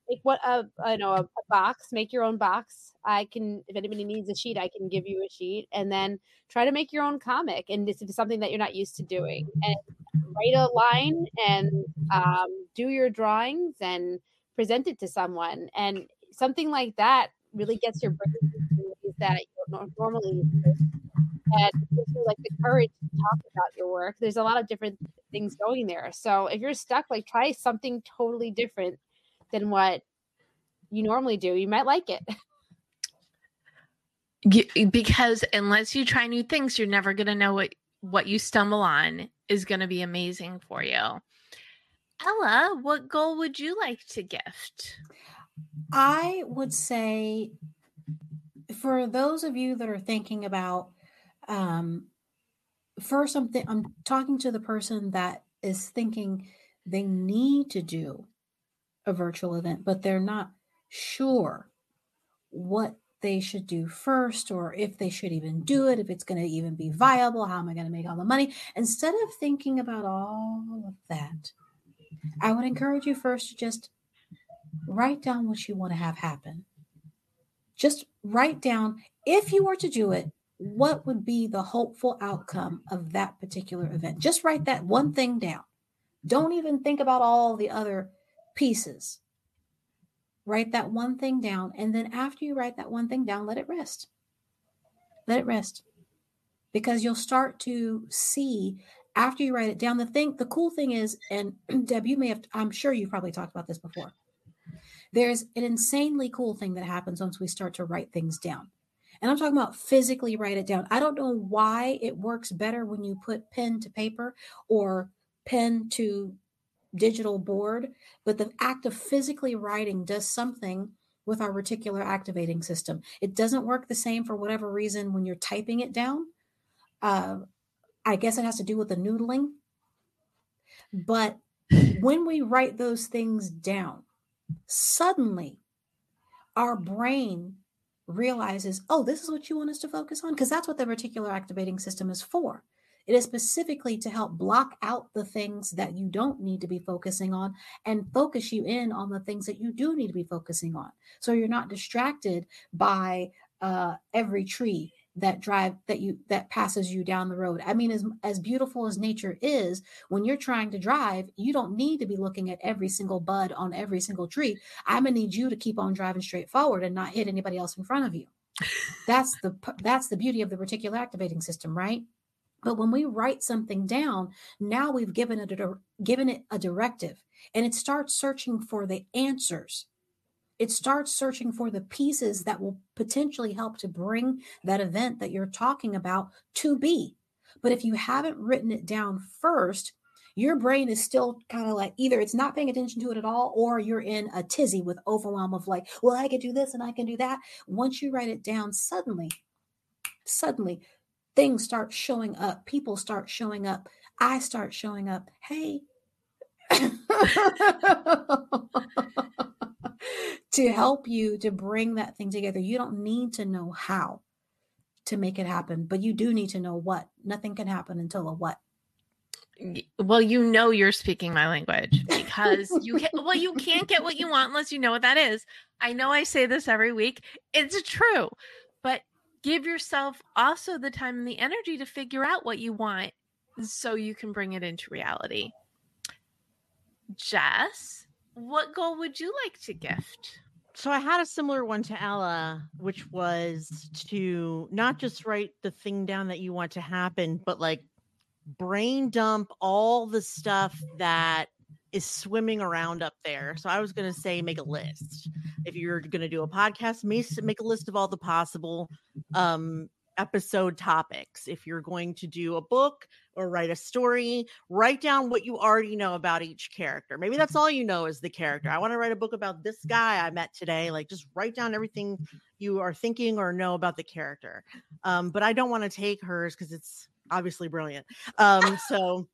box, make your own box. If anybody needs a sheet, I can give you a sheet, and then try to make your own comic. And this is something that you're not used to doing, and write a line and do your drawings and present it to someone. And something like that really gets your brain into ways that you don't normally use. And gives you like the courage to talk about your work. There's a lot of different things going there. So if you're stuck, like try something totally different than what you normally do. You might like it. Because unless you try new things, you're never going to know what you stumble on is going to be amazing for you. Ella, what goal would you like to gift? I would say, for those of you that are thinking about, first I'm talking to the person that is thinking they need to do a virtual event, but they're not sure what they should do first, or if they should even do it, if it's going to even be viable, how am I going to make all the money? Instead of thinking about all of that, I would encourage you first to just write down what you want to have happen. Just write down, if you were to do it, what would be the hopeful outcome of that particular event? Just write that one thing down. Don't even think about all the other pieces. Write that one thing down. And then after you write that one thing down, let it rest. Let it rest. Because you'll start to see, after you write it down, the cool thing is, and Deb, I'm sure you've probably talked about this before. There's an insanely cool thing that happens once we start to write things down. And I'm talking about physically write it down. I don't know why it works better when you put pen to paper or pen to digital board, but the act of physically writing does something with our reticular activating system. It doesn't work the same for whatever reason when you're typing it down. I guess it has to do with the noodling. But when we write those things down, suddenly our brain realizes, oh, this is what you want us to focus on? Because that's what the reticular activating system is for. It is specifically to help block out the things that you don't need to be focusing on and focus you in on the things that you do need to be focusing on. So you're not distracted by every tree that passes you down the road. I mean, as beautiful as nature is, when you're trying to drive, you don't need to be looking at every single bud on every single tree. I'm gonna need you to keep on driving straight forward and not hit anybody else in front of you. That's the beauty of the reticular activating system, right? But when we write something down, now we've given it a directive, and it starts searching for the answers. It starts searching for the pieces that will potentially help to bring that event that you're talking about to be. But if you haven't written it down first, your brain is still kind of like either it's not paying attention to it at all, or you're in a tizzy with overwhelm of like, well, I can do this and I can do that. Once you write it down, suddenly things start showing up. People start showing up. I start showing up. Hey. To help you to bring that thing together. You don't need to know how to make it happen, but you do need to know what. Nothing can happen until a what. Well, you're speaking my language, because you can't get what you want unless you know what that is. I know I say this every week. It's true, but give yourself also the time and the energy to figure out what you want so you can bring it into reality. Jess, what goal would you like to gift? So I had a similar one to Ella, which was to not just write the thing down that you want to happen, but like brain dump all the stuff that is swimming around up there. So I was going to say, make a list. If you're going to do a podcast, make a list of all the possible episode topics. If you're going to do a book or write a story, write down what you already know about each character. Maybe that's all you know is the character. I want to write a book about this guy I met today. Like, just write down everything you are thinking or know about the character. But I don't want to take hers because it's obviously brilliant. So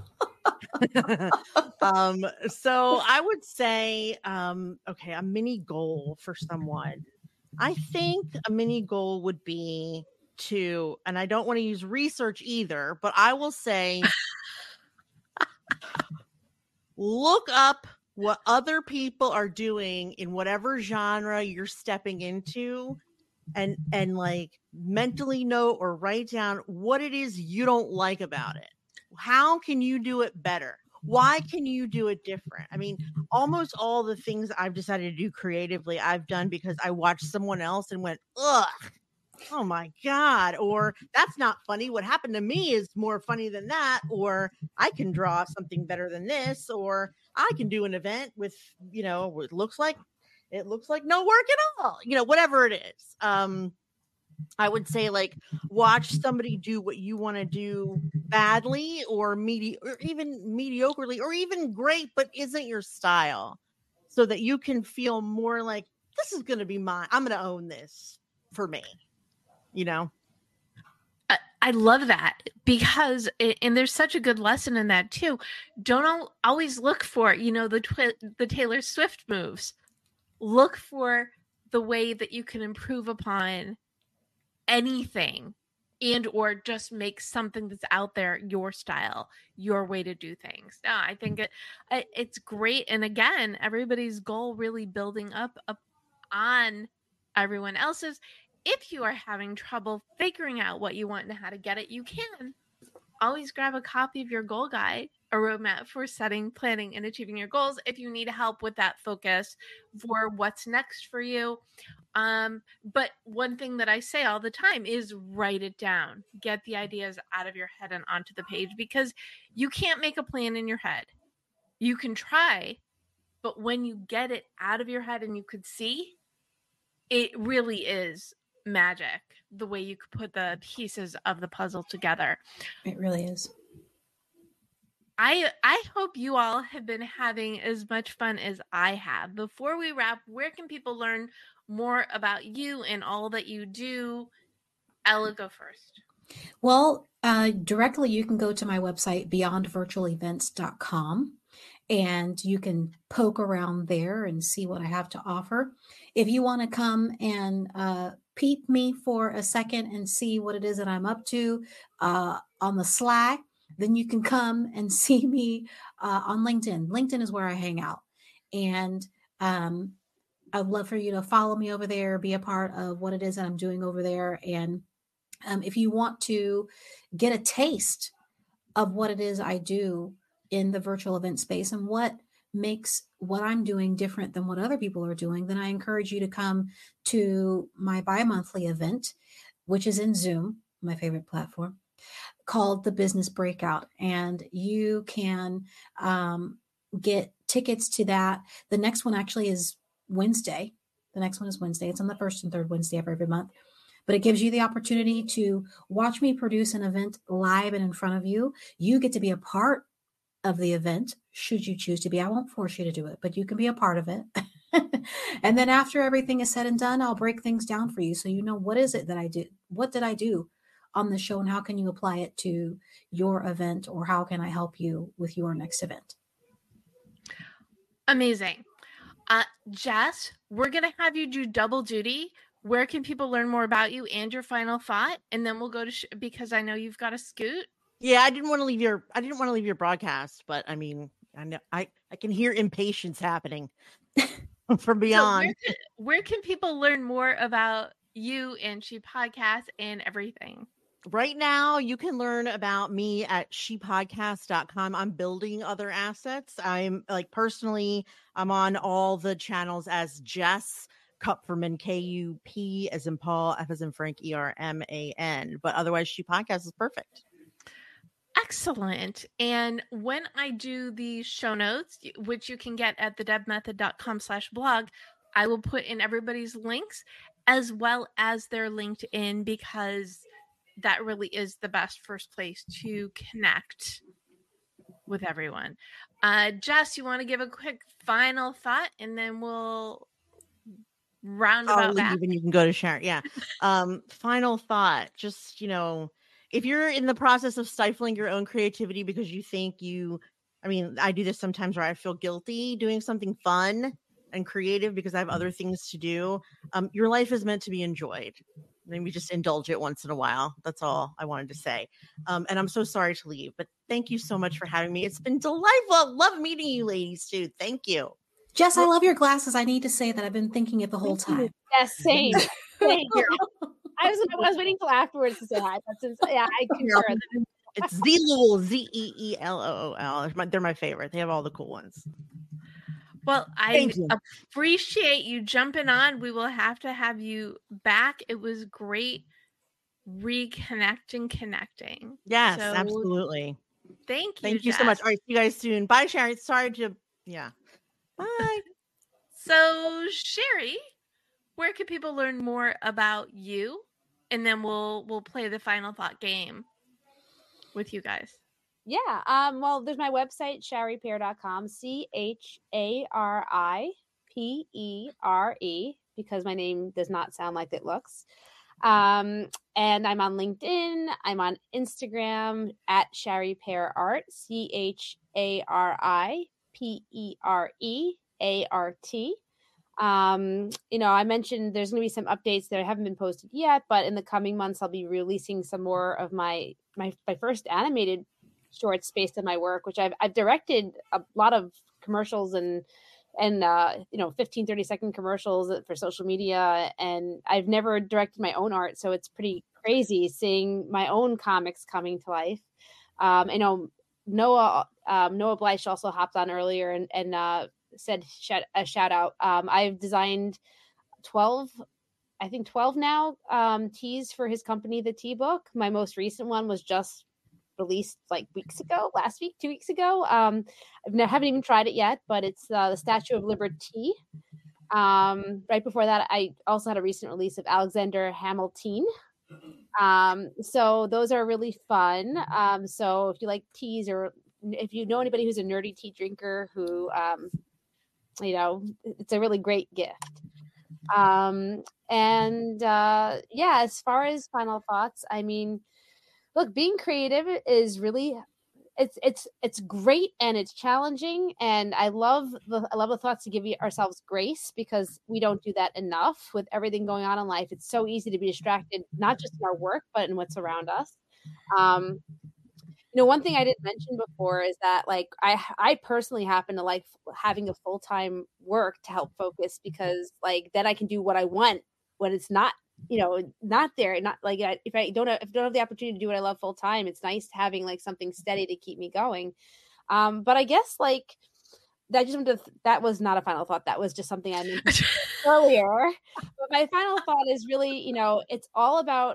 I would say, okay, a mini goal for someone. I think a mini goal would be to, and I don't want to use research either, but I will say, look up what other people are doing in whatever genre you're stepping into, and like mentally note or write down what it is you don't like about it. How can you do it better? Why can you do it different? I mean, almost all the things I've decided to do creatively, I've done because I watched someone else and went, ugh, oh my God, or that's not funny. What happened to me is more funny than that, or I can draw something better than this, or I can do an event with, it looks like no work at all, whatever it is. I would say, like, watch somebody do what you want to do badly or even mediocrely or even great, but isn't your style, so that you can feel more like, this is going to be mine. I'm going to own this for me, I love that, because, and there's such a good lesson in that too. Don't always look for, the Taylor Swift moves. Look for the way that you can improve upon anything, and or just make something that's out there your style, your way to do things. I think it's great. And again, everybody's goal really building up on everyone else's. If you are having trouble figuring out what you want and how to get it, you can always grab a copy of your goal guide, a roadmap for setting, planning, and achieving your goals if you need help with that focus for what's next for you. But one thing that I say all the time is write it down. Get the ideas out of your head and onto the page, because you can't make a plan in your head. You can try, but when you get it out of your head and you could see, it really is magic, the way you could put the pieces of the puzzle together. It really is. I hope you all have been having as much fun as I have. Before we wrap, where can people learn more about you and all that you do? Ella, go first. Well, directly you can go to my website, beyondvirtualevents.com, and you can poke around there and see what I have to offer. If you want to come and peep me for a second and see what it is that I'm up to on the Slack, then you can come and see me on LinkedIn. LinkedIn is where I hang out. And I'd love for you to follow me over there, be a part of what it is that I'm doing over there. And if you want to get a taste of what it is I do in the virtual event space and what makes what I'm doing different than what other people are doing, then I encourage you to come to my bi-monthly event, which is in Zoom, my favorite platform, called the Business Breakout. And you can get tickets to that. The next one actually is Wednesday. The next one is Wednesday. It's on the first and third Wednesday of every month. But it gives you the opportunity to watch me produce an event live and in front of you. You get to be a part of the event, should you choose to be. I won't force you to do it, but you can be a part of it. And then after everything is said and done, I'll break things down for you so you know what is it that I did. What did I do on the show and how can you apply it to your event, or how can I help you with your next event? Amazing. Jess, we're going to have you do double duty. Where can people learn more about you and your final thought? And then we'll go to because I know you've got a scoot. Yeah, I didn't want to leave your broadcast, but I mean, I know I can hear impatience happening from beyond. So where can people learn more about you and She Podcast and everything? Right now, you can learn about me at shepodcast.com. I'm building other assets. I'm personally, I'm on all the channels as Jess Kupferman, Kup as in Paul, F as in Frank, ERMAN. But otherwise, She Podcast is perfect. Excellent. And when I do the show notes, which you can get at thedebmethod.com/blog, I will put in everybody's links as well as their LinkedIn, because that really is the best first place to connect with everyone. Jess, you want to give a quick final thought and then we'll round about back? And you can go to Sharon. Yeah. Final thought. Just, if you're in the process of stifling your own creativity because you think I do this sometimes where I feel guilty doing something fun and creative because I have other things to do. Your life is meant to be enjoyed. Maybe just indulge it once in a while. That's all I wanted to say. And I'm so sorry to leave, but thank you so much for having me. It's been delightful. Love meeting you ladies too. Thank you. Jess, I love your glasses. I need to say that I've been thinking it the whole time. Yes, same. I was waiting till afterwards to say hi. I concur. It's Zeelool, Zeelool. They're my favorite. They have all the cool ones. Well, I appreciate you jumping on. We will have to have you back. It was great connecting. Yes, so, absolutely. Thank you. Thank you so much. All right, see you guys soon. Bye, Sharon. Sorry to, Bye. So, Sherry, where can people learn more about you? And then we'll play the final thought game with you guys. Yeah. Well, there's my website, sharipere.com, CHARIPERE, because my name does not sound like it looks. And I'm on LinkedIn. I'm on Instagram at ShariPereArt, CHARIPEREART. I mentioned there's going to be some updates that haven't been posted yet, but in the coming months, I'll be releasing some more of my first animated shorts based on my work, which I've directed a lot of commercials and 15, 30-second commercials for social media. And I've never directed my own art. So it's pretty crazy seeing my own comics coming to life. Noah Bleish also hopped on earlier and said a shout out. I've designed 12 now tees for his company, The Tea Book. My most recent one was just released last week, 2 weeks ago. I haven't even tried it yet, but it's the Statue of Liberty. Right before that, I also had a recent release of Alexander Hamilton. So those are really fun. So if you like teas, or if you know anybody who's a nerdy tea drinker who, it's a really great gift. As far as final thoughts, I mean, look, being creative is really it's great and it's challenging, and I love the thoughts to give ourselves grace, because we don't do that enough with everything going on in life. It's so easy to be distracted, not just in our work, but in what's around us. One thing I didn't mention before is that, like, I personally happen to like having a full-time work to help focus, because like then I can do what I want when it's not not there. Not like if I don't have the opportunity to do what I love full time, it's nice having like something steady to keep me going. But I guess like that was not a final thought. That was just something I mentioned earlier. But my final thought is really, it's all about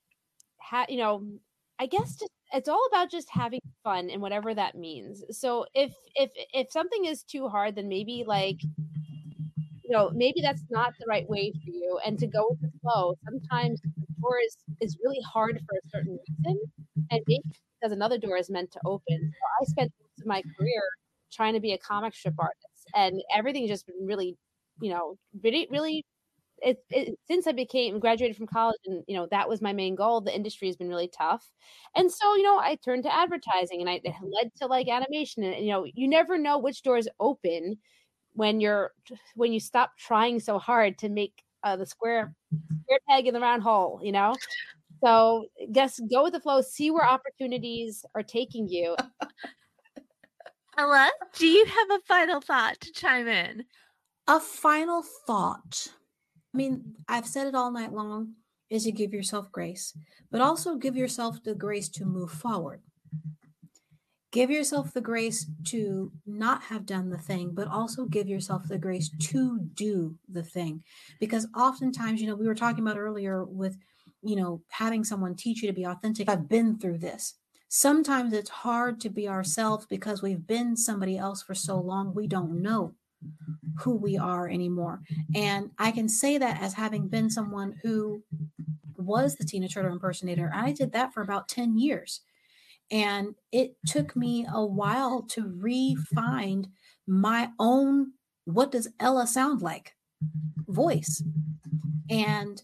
I guess just it's all about just having fun, and whatever that means. So if something is too hard, then maybe like maybe that's not the right way for you, and to go with the flow. Sometimes the door is really hard for a certain reason, and maybe because another door is meant to open. So I spent most of my career trying to be a comic strip artist, and everything's just been really, really since I graduated from college, and that was my main goal. The industry has been really tough, and so I turned to advertising, and it led to like animation, and you never know which doors open when you stop trying so hard to make the square peg in the round hole. So just go with the flow, see where opportunities are taking you. Ella, do you have a final thought to chime in? A final thought. I mean, I've said it all night long, is to give yourself grace, but also give yourself the grace to move forward. Give yourself the grace to not have done the thing, but also give yourself the grace to do the thing. Because oftentimes, we were talking about earlier with, having someone teach you to be authentic. I've been through this. Sometimes it's hard to be ourselves because we've been somebody else for so long, we don't know who we are anymore. And I can say that as having been someone who was the Tina Turner impersonator. I did that for about 10 years. And it took me a while to re-find my own, what does Ella sound like, voice. And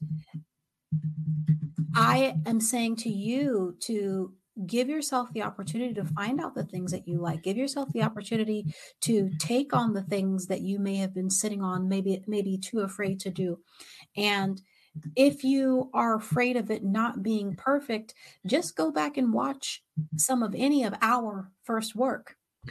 I am saying to you to give yourself the opportunity to find out the things that you like. Give yourself the opportunity to take on the things that you may have been sitting on, maybe too afraid to do. And if you are afraid of it not being perfect, just go back and watch any of our first work.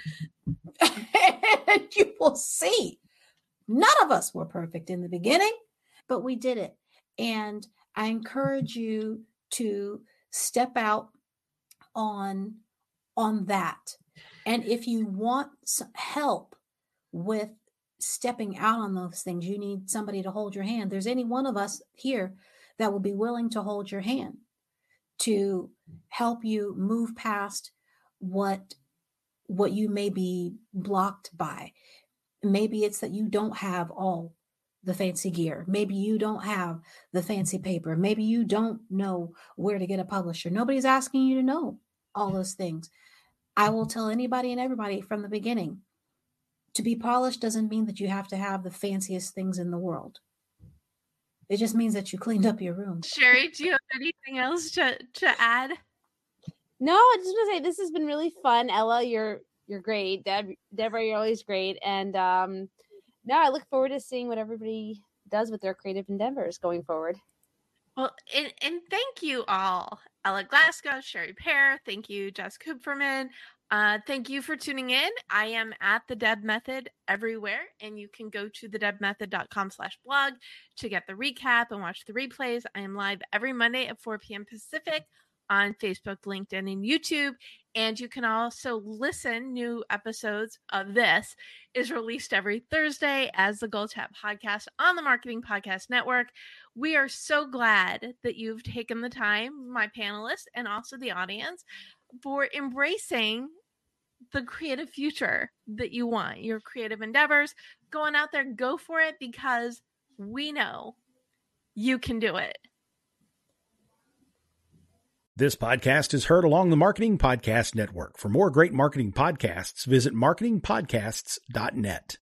And you will see none of us were perfect in the beginning, but we did it. And I encourage you to step out on that. And if you want help with stepping out on those things, you need somebody to hold your hand. There's any one of us here that will be willing to hold your hand to help you move past what you may be blocked by. Maybe it's that you don't have all the fancy gear. Maybe you don't have the fancy paper. Maybe you don't know where to get a publisher. Nobody's asking you to know all those things. I will tell anybody and everybody from the beginning, to be polished doesn't mean that you have to have the fanciest things in the world. It just means that you cleaned up your room. Sherry, do you have anything else to add? No, I just want to say this has been really fun. Ella, you're great. Deborah, you're always great. And no, I look forward to seeing what everybody does with their creative endeavors going forward. Well, and thank you all. Ella Glasgow, Sherry Pear, thank you, Jess Kupferman. Thank you for tuning in. I am at The Deb Method everywhere, and you can go to thedebmethod.com/blog to get the recap and watch the replays. I am live every Monday at 4 p.m. Pacific on Facebook, LinkedIn, and YouTube. And you can also listen. New episodes of this is released every Thursday as the Goal Chat podcast on the Marketing Podcast Network. We are so glad that you've taken the time, my panelists, and also the audience, for embracing the creative future that you want, your creative endeavors. Going out there, go for it, because we know you can do it. This podcast is heard along the Marketing Podcast Network. For more great marketing podcasts, visit marketingpodcasts.net.